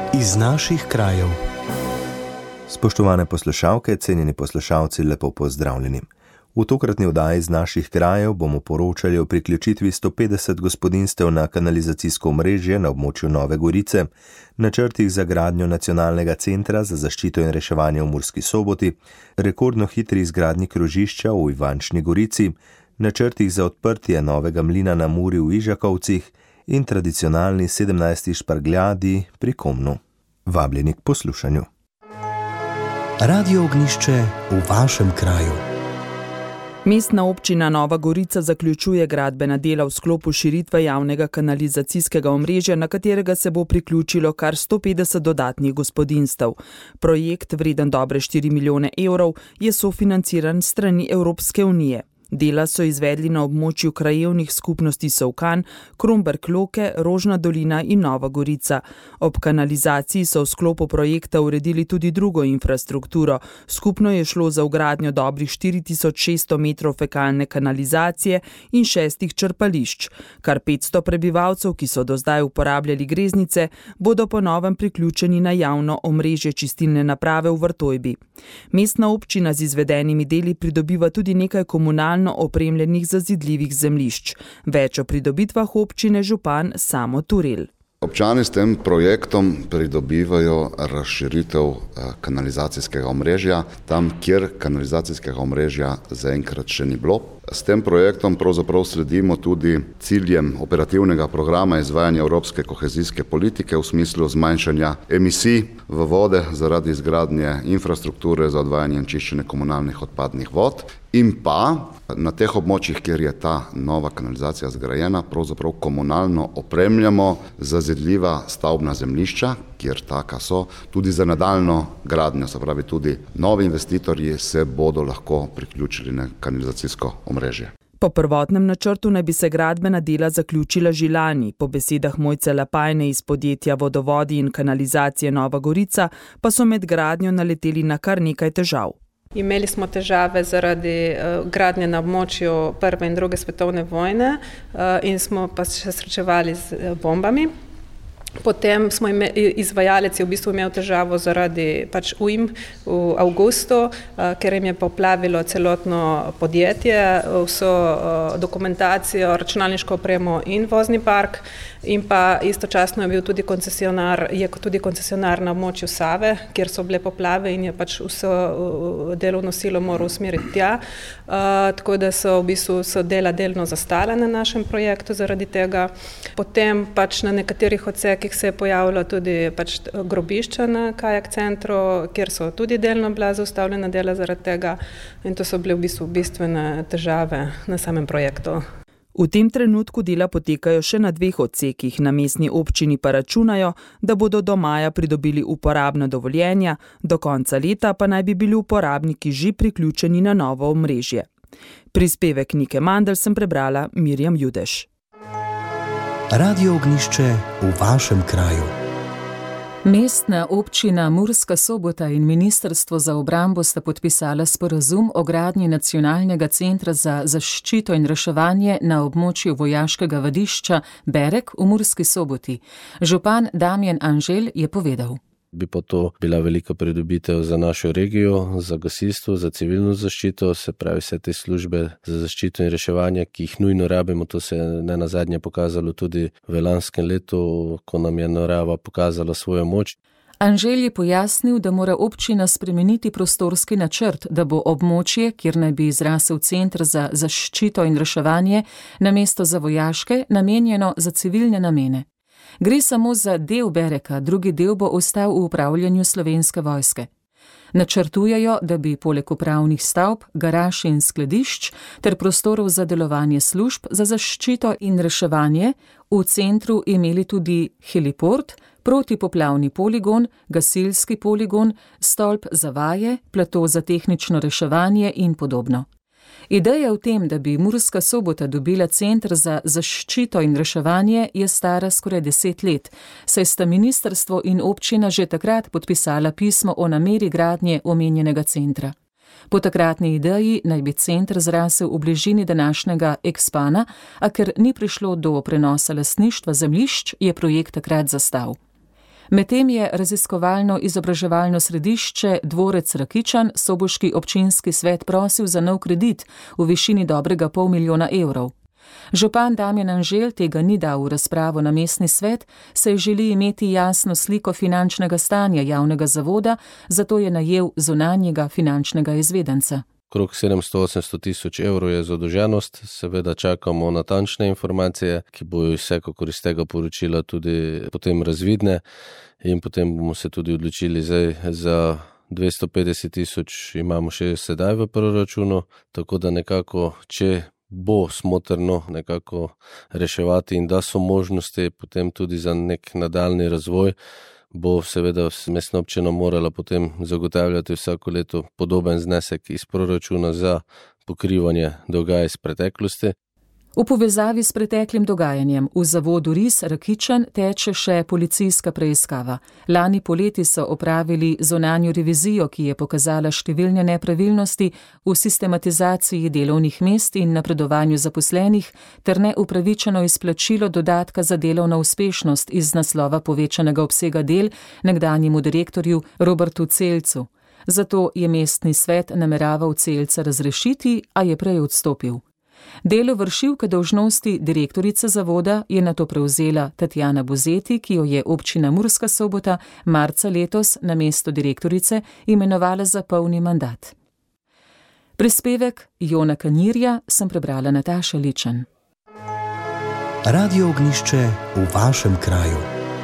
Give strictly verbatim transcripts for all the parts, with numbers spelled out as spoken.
Iz naših krajev. Spoštovane poslušalke, cenjeni poslušalci, lepo pozdravljeni. V tokratni oddaji iz naših krajev bomo poročali o priključitvi sto petdeset gospodinjstev na kanalizacijsko omrežje na območju Nove Gorice, načrtih za gradnjo nacionalnega centra za zaščito in reševanje v Murski Soboti, rekordno hitri izgradnji krožišča v Ivančni Gorici, načrtih za odprtje novega mlina na Muri v Ižakovcih in tradicionalni sedemnajsti špargljadi pri Komnu. Vabljeni k poslušanju. Radio Ognjišče v vašem kraju. Mestna občina Nova Gorica zaključuje gradbena dela v sklopu širitve javnega kanalizacijskega omrežja, na katerega se bo priključilo kar sto petdeset dodatnih gospodinjstev. Projekt, vreden dobre štiri milijone evrov, je sofinanciran s strani Evropske unije. Dela so izvedli na območju krajevnih skupnosti Solkan, Kromberk-Loke, Rožna dolina in Nova Gorica. Ob kanalizaciji so v sklopu projekta uredili tudi drugo infrastrukturo. Skupno je šlo za vgradnjo dobrih štiri tisoč šeststo metrov fekalne kanalizacije in šestih črpališč. Kar petsto prebivalcev, ki so do zdaj uporabljali greznice, bodo po novem priključeni na javno omrežje čistilne naprave v Vrtojbi. Mestna občina z izvedenimi deli pridobiva tudi nekaj komunalnih opremljenih zazidljivih zemljišč. Več o pridobitvah občine župan Samo Turel. Občani s tem projektom pridobivajo razširitev kanalizacijskega omrežja, tam, kjer kanalizacijskega omrežja zaenkrat še ni bilo. S tem projektom pravzaprav sledimo tudi ciljem operativnega programa izvajanja evropske kohezijske politike v smislu zmanjšanja emisij v vode zaradi izgradnje infrastrukture za odvajanje in čiščenje komunalnih odpadnih vod in pa na teh območjih, kjer je ta nova kanalizacija zgrajena, pravzaprav komunalno opremljamo zazidljiva stavbna zemljišča, kjer taka so, tudi za nadaljnjo gradnjo, se pravi tudi novi investitorji se bodo lahko priključili na kanalizacijsko omrežje. Po prvotnem načrtu naj bi se gradbena dela zaključila že lani. Po besedah Mojce Lapajne iz podjetja Vodovodi in kanalizacije Nova Gorica pa so med gradnjo naleteli na kar nekaj težav. Imeli smo težave zaradi uh, gradnje na območju prve in druge svetovne vojne uh, in smo pa se srečevali z uh, bombami. Potem smo ime, izvajalec je v bistvu imel težavo zaradi pač ujm v avgustu, uh, ker jim je poplavilo celotno podjetje, vso uh, dokumentacijo, računalniško opremo in vozni park. In pa istočasno je bil tudi koncesionar, je tudi koncesionar na območju Save, kjer so bile poplave in je pač vso delovno silo moral usmeriti tja. Uh, tako da so v bistvu so dela delno zastala na našem projektu zaradi tega. Potem pač na nekaterih odsekih se je pojavilo tudi pač grobišča na kajak centru, kjer so tudi delno bila zaustavljena dela zaradi tega. In to so bile v bistvu bistvene težave na samem projektu. V tem trenutku dela potekajo še na dveh odsekih, na mestni občini pa računajo, da bodo do maja pridobili uporabna dovoljenja, do konca leta pa naj bi bili uporabniki že priključeni na novo omrežje. Prispevek Nike Mandl sem prebrala Mirjam Judeš. Radio Ognjišče v vašem kraju. Mestna občina Murska Sobota in Ministrstvo za obrambo sta podpisala sporazum o gradnji nacionalnega centra za zaščito in reševanje na območju vojaškega vadišča Berek v Murski Soboti. Župan Damjan Anželj je povedal. Bi pa to bila velika pridobitev za našo regijo, za gasilstvo, za civilno zaščito, se pravi vse te službe za zaščito in reševanje, ki jih nujno rabimo. To se je ne nazadnje pokazalo tudi v lanskem letu, ko nam je narava pokazala svojo moč. Anželj je pojasnil, da mora občina spremeniti prostorski načrt, da bo območje, kjer naj bi izrasel center za zaščito in reševanje, namesto za vojaške, namenjeno za civilne namene. Gre samo za del Bereka, drugi del bo ostal v upravljanju Slovenske vojske. Načrtujejo, da bi poleg upravnih stavb, garaž in skladišč ter prostorov za delovanje služb za zaščito in reševanje v centru imeli tudi heliport, protipoplavni poligon, gasilski poligon, stolp za vaje, plato za tehnično reševanje in podobno. Ideja v tem, da bi Murska Sobota dobila center za zaščito in reševanje, je stara skoraj deset let, saj sta ministrstvo in občina že takrat podpisala pismo o nameri gradnje omenjenega centra. Po takratni ideji naj bi center zrasel v bližini današnjega Expana, a ker ni prišlo do prenosa lastništva zemljišč, je projekt takrat zastal. Medtem je raziskovalno izobraževalno središče Dvorec Rakičan soboški občinski svet prosil za nov kredit v višini dobrega pol milijona evrov. Župan Damjan Anželj tega ni dal v razpravo na mestni svet, saj želi imeti jasno sliko finančnega stanja javnega zavoda, zato je najel zunanjega finančnega izvedenca. Krog sedemsto do osemsto tisoč evrov je zadolženost, seveda čakamo natančne informacije, ki bojo vsekakor iz tega poročila tudi potem razvidne in potem bomo se tudi odločili zdaj za dvesto petdeset tisoč imamo še sedaj v proračunu, tako da nekako, če bo smotrno nekako reševati in da so možnosti potem tudi za nek nadaljni razvoj, bo seveda mestna občina morala potem zagotavljati vsako leto podoben znesek iz proračuna za pokrivanje dolga iz preteklosti. V povezavi s preteklim dogajanjem v zavodu Ris Rakičan teče še policijska preiskava. Lani poleti so opravili zunanjo revizijo, ki je pokazala številne nepravilnosti v sistematizaciji delovnih mest in napredovanju zaposlenih ter neupravičeno izplačilo dodatka za delovno uspešnost iz naslova povečanega obsega del nekdanjemu direktorju Robertu Celcu. Zato je mestni svet nameraval Celca razrešiti, a je prej odstopil. Delo vršilke dolžnosti direktorice zavoda je nato prevzela Tatjana Buzeti, ki jo je občina Murska Sobota marca letos na mesto direktorice imenovala za polni mandat. Prispevek Jona Kanirja sem prebrala Nataša Ličen. Radio Ognjišče v vašem kraju.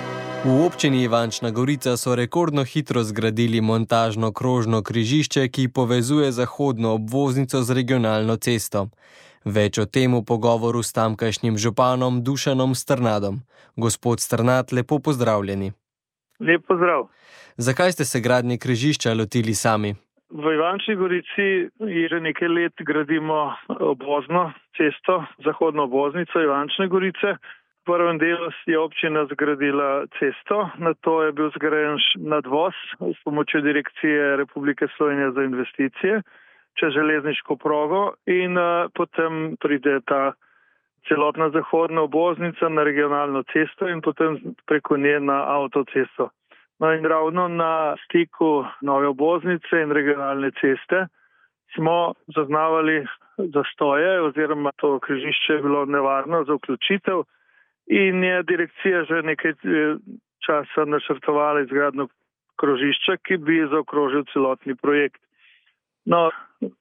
V občini Ivančna Gorica so rekordno hitro zgradili montažno krožno križišče, ki povezuje zahodno obvoznico z regionalno cesto. Več o tem v pogovoru s tamkajšnjim županom Dušanom Strnadom. Gospod Strnad, lepo pozdravljeni. Lep pozdrav. Zakaj ste se gradnje križišča lotili sami? V Ivančni Gorici že nekaj let gradimo obvozno cesto, zahodno obvoznico Ivančne Gorice. V prvem delu je občina zgradila cesto, nato je bil zgrajen nadvoz s pomočjo Direkcije Republike Slovenije za investicije čez železniško progo in uh, potem pride ta celotna zahodna obvoznica na regionalno cesto in potem preko nje na avtocesto. No in ravno na stiku nove obvoznice in regionalne ceste smo zaznavali zastoje oziroma to križišče je bilo nevarno za vključitev in je direkcija že nekaj časa načrtovala izgradnjo krožišča, ki bi zaokrožil celotni projekt. No,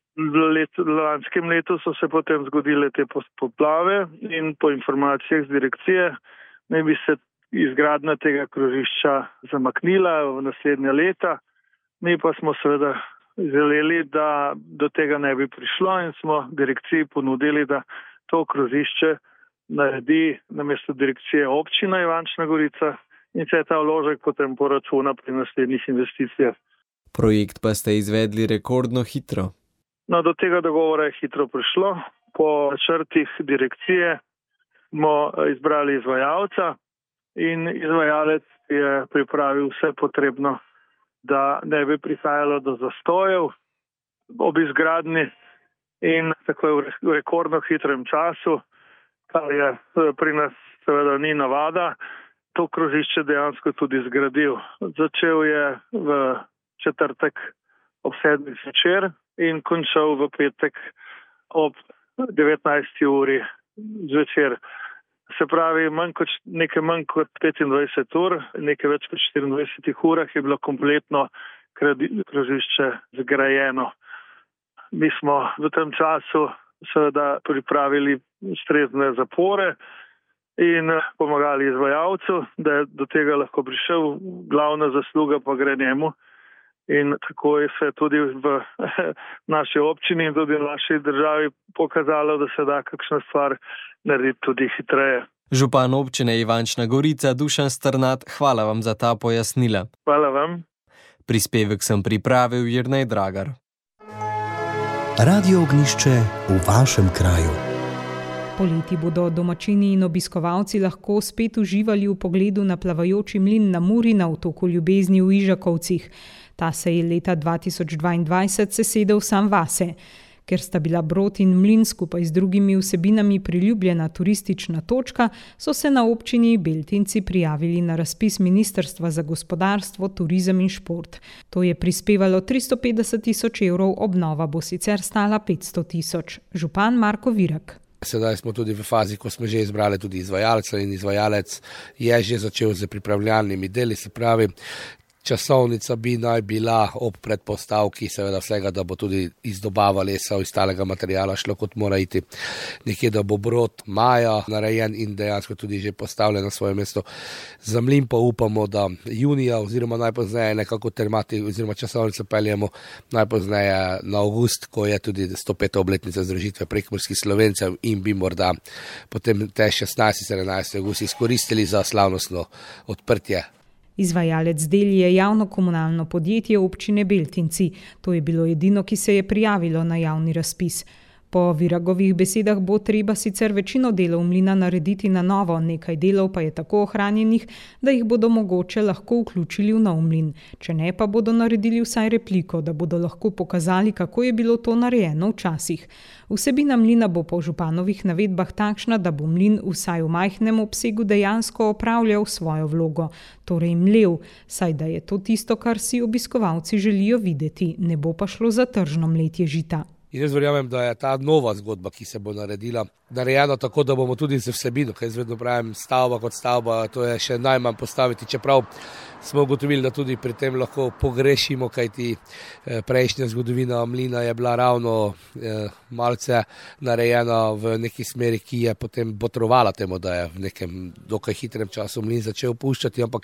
v lanskem letu so se potem zgodile te poplave in po informacijah z direkcije naj bi se izgradnja tega krožišča zamaknila v naslednja leta. Mi pa smo seveda želeli, da do tega ne bi prišlo in smo direkciji ponudili, da to krožišče naredi namesto direkcije občina Ivančna Gorica in se ta vložek potem poračuna pri naslednjih investicijah. Projekt pa ste izvedli rekordno hitro. No, do tega dogovora je hitro prišlo. Po načrtih direkcije smo izbrali izvajalca in izvajalec je pripravil vse potrebno, da ne bi prihajalo do zastojev ob izgradnji in tako je v rekordno hitrem času, kar je pri nas seveda ni navada, to krožišče dejansko tudi zgradil. Začel je v četrtek ob sedmih zvečer in končal v petek ob devetnajsti uri zvečer. Se pravi, manj kot, nekaj manj kot petindvajset ur, nekaj več kot štiriindvajsetih urah je bilo kompletno krožišče zgrajeno. Mi smo v tem času seveda pripravili ustrezne zapore in pomagali izvajalcu, da je do tega lahko prišel. Glavna zasluga pa gre njemu. In tako je se tudi v naši občini in tudi v naši državi pokazalo, da se da kakšna stvar narediti tudi hitreje. Župan občine Ivančna Gorica Dušan Strnad, hvala vam za ta pojasnila. Hvala vam. Prispevek sem pripravil Jernej Dragar. Radio Ognjišče v vašem kraju. Poleti bodo domačini in obiskovalci lahko spet uživali v pogledu na plavajoči mlin na Muri na otoku Ljubezni v Ižakovcih. Ta se je leta dva tisoč dvaindvajset sesedel sam vase. Ker sta bila Brod in Mlin skupaj z drugimi vsebinami priljubljena turistična točka, so se na občini Beltinci prijavili na razpis Ministrstva za gospodarstvo, turizem in šport. To je prispevalo tristo petdeset tisoč evrov, obnova bo sicer stala petsto tisoč. Župan Marko Virak. Sedaj smo tudi v fazi, ko smo že izbrali tudi izvajalca in izvajalec je že začel z pripravljalnimi deli, se pravi, časovnica bi naj bila ob predpostavki seveda vsega, da bo tudi iz dobava lesa in ostalega materijala šlo, kot mora iti nekje, da bo Brod maja narejen in dejansko tudi že postavljen na svoje mesto. Za Mlin pa upamo, da junija oziroma najpozneje nekako termati oziroma časovnico peljemo najpozneje na avgust, ko je tudi sto peta obletnica združitve prekmurskih Slovencev in bi morda potem te šestnajsti sedemnajsti avgust izkoristili za slavnostno odprtje. Izvajalec del je javno komunalno podjetje občine Beltinci. To je bilo edino, ki se je prijavilo na javni razpis. Po Viragovih besedah bo treba sicer večino delov mlina narediti na novo, nekaj delov pa je tako ohranjenih, da jih bodo mogoče lahko vključili v nov mlin. Če ne, pa bodo naredili vsaj repliko, da bodo lahko pokazali, kako je bilo to narejeno včasih. Vsebina mlina bo po županovih navedbah takšna, da bo mlin vsaj v majhnem obsegu dejansko opravljal svojo vlogo, torej mlel, saj da je to tisto, kar si obiskovalci želijo videti, ne bo pa šlo za tržno mletje žita. In jaz verjamem, da je ta nova zgodba, ki se bo naredila, narejena tako, da bomo tudi z vsebino, kaj jaz vedno pravim, stavba kot stavba, to je še najmanj postaviti, čeprav smo ugotovili, da tudi pri tem lahko pogrešimo, kajti prejšnja zgodovina mlina je bila ravno malce narejena v neki smeri, ki je potem botrovala temu, da je v nekem dokaj hitrem času mlin začel puščati, ampak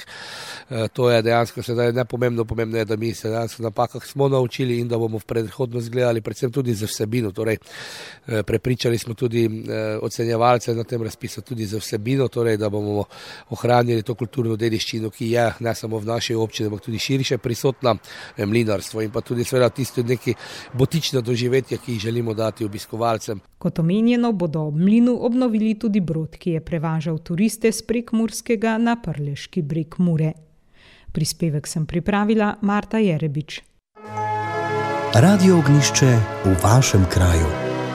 to je dejansko sedaj nepomembno, pomembno je, da mi se dejansko napakah smo naučili in da bomo v predhodnost gledali predvsem tudi z vsebino, torej prepričali smo tudi ocenjevalce na tem razpisu tudi z vsebino, torej da bomo ohranili to kulturno dediščino, ki je ne samo v naši občini, ampak tudi širše prisotna, mlinarstvo in pa tudi seveda tisto neki botično doživetje, ki jih želimo dati obiskovalcem. Kot omenjeno, bodo ob mlinu obnovili tudi Brod, ki je prevažal turiste s Prekmurskega na Prleški breg Mure. Prispevek sem pripravila Marta Jerebič. Radio Ognjišče v vašem kraju.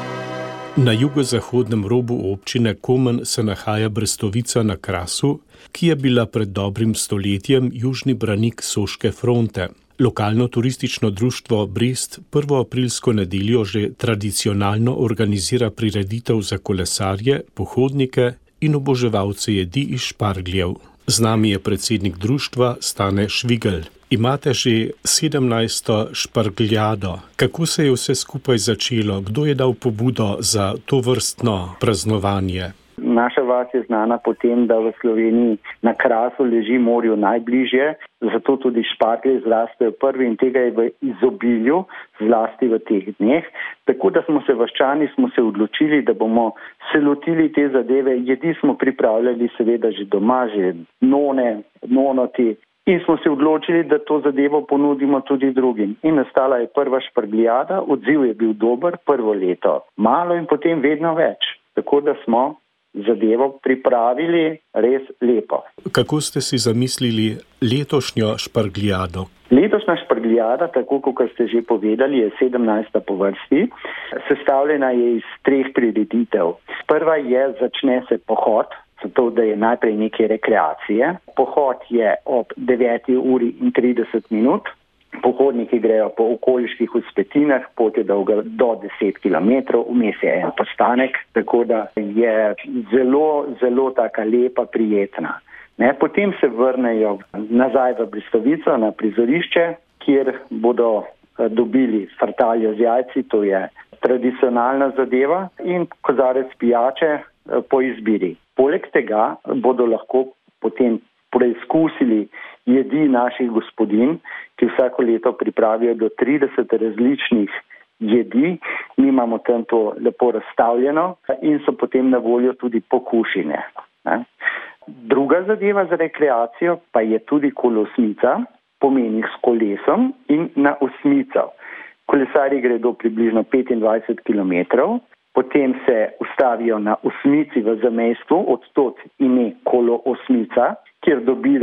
Na jugozahodnem robu občine Komen se nahaja Brestovica na Krasu, ki je bila pred dobrim stoletjem južni branik Soške fronte. Lokalno turistično društvo Brest prvoaprilsko nedeljo že tradicionalno organizira prireditev za kolesarje, pohodnike in oboževalce jedi iz špargljev. Z nami je predsednik društva Stane Švigelj. Imate že sedemnajsto špargljado. Kako se je vse skupaj začelo? Kdo je dal pobudo za to vrstno praznovanje? Naša vas je znana po tem, da v Sloveniji na Krasu leži morju najbližje, zato tudi šparglje zrastejo prvi in tega je v izobilju, zlasti v teh dneh. Tako da smo se vaščani smo se odločili, da bomo se lotili te zadeve. Jedi smo pripravljali seveda že doma, že none, nonoti. In smo se odločili, da to zadevo ponudimo tudi drugim. In nastala je prva špargljada, odziv je bil dober, prvo leto malo in potem vedno več. Tako da smo zadevo pripravili res lepo. Kako ste si zamislili letošnjo špargljado? Letošnja špargljada, tako kot ste že povedali, je sedemnajsta po vrsti. Sestavljena je iz treh prireditev. Prva je, začne se pohod, zato da je najprej nekaj rekreacije. Pohod je ob deveti uri in trideset minut. Pohodniki grejo po okoliških vzpetinah, pot je dolga do deset kilometrov, vmes je en postanek, tako da je zelo, zelo taka lepa, prijetna. Ne, potem se vrnejo nazaj v Brestovico na prizorišče, kjer bodo dobili frtaljo z jajci, to je tradicionalna zadeva, in kozarec pijače po izbiri. Poleg tega bodo lahko potem preizkusili jedi naših gospodinj, ki vsako leto pripravijo do trideset različnih jedi. Mi imamo tam to lepo razstavljeno in so potem na voljo tudi pokušine. Druga zadeva za rekreacijo pa je tudi kolosmica, pomeni s kolesom in na osmico. Kolesarji gredo približno petindvajset kilometrov, potem se ustavijo na osmici v zamejstvu, odtot ime kolo osmica, kjer dobijo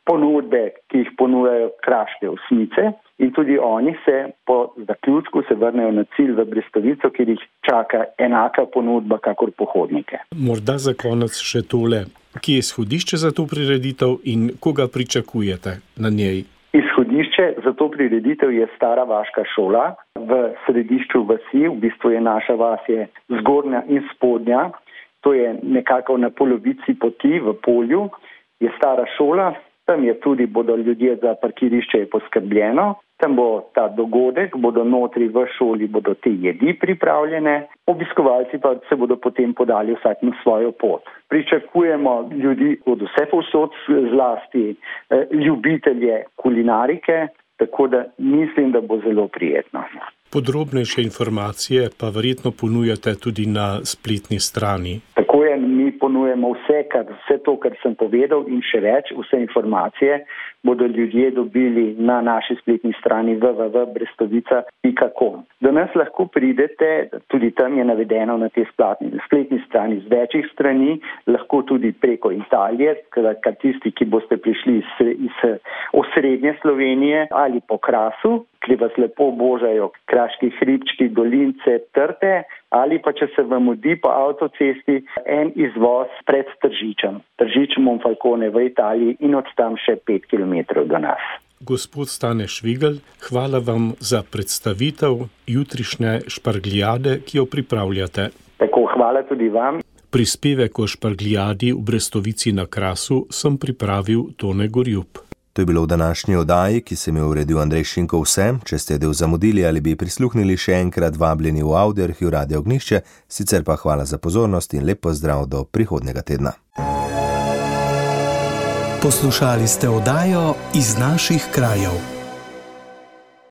ponudbe, ki jih ponujajo kraške osmice, in tudi oni se po zaključku se vrnejo na cilj v Brestovico, kjer jih čaka enaka ponudba kakor pohodnike. Morda za konec še tole. Kje je izhodišče za to prireditev in koga pričakujete na njej? Izhodišče za to prireditev je stara vaška šola v središču vasi, v bistvu je naša vas je zgornja in spodnja, to je nekako na polovici poti v polju, je stara šola, tam je tudi, bodo ljudje za parkirišče je poskrbljeno, tam bo ta dogodek, bodo notri v šoli, bodo te jedi pripravljene, obiskovalci pa se bodo potem podali vsak na svojo pot. Pričakujemo ljudi od vse povsod, zlasti eh, ljubitelje kulinarike, tako da mislim, da bo zelo prijetno. Podrobnejše informacije pa verjetno ponujate tudi na spletni strani. Tako je, mi ponujemo vse, kar, vse to, kar sem povedal in še več, vse informacije bodo ljudje dobili na naši spletni strani w w w pika brestovica pika com. Do nas lahko pridete, tudi tam je navedeno na tej spletni strani z večjih strani, lahko tudi preko Italije, kar tisti, ki boste prišli iz, iz osrednje Slovenije ali po Krasu, ki vas lepo božajo kraški hribčki, dolince, trte, ali pa če se vam mudi po avtocesti en izvoz pred Tržičem, Tržič Monfalcone v Italiji in od tam še pet kilometrov do nas. Gospod Stane Švigelj, hvala vam za predstavitev jutrišnje šparglijade, ki jo pripravljate. Tako, hvala tudi vam. Prispevek o šparglijadi v Brestovici na Krasu sem pripravil Tone Gorjup. To je bilo v današnji oddaji, ki sem jo uredil Andrej Šinko vse. Če ste del zamudili ali bi prisluhnili, še enkrat vabljeni v audio arhiv Radio Ognjišče, sicer pa hvala za pozornost in lep pozdrav do prihodnjega tedna. Poslušali ste oddajo Iz naših krajev.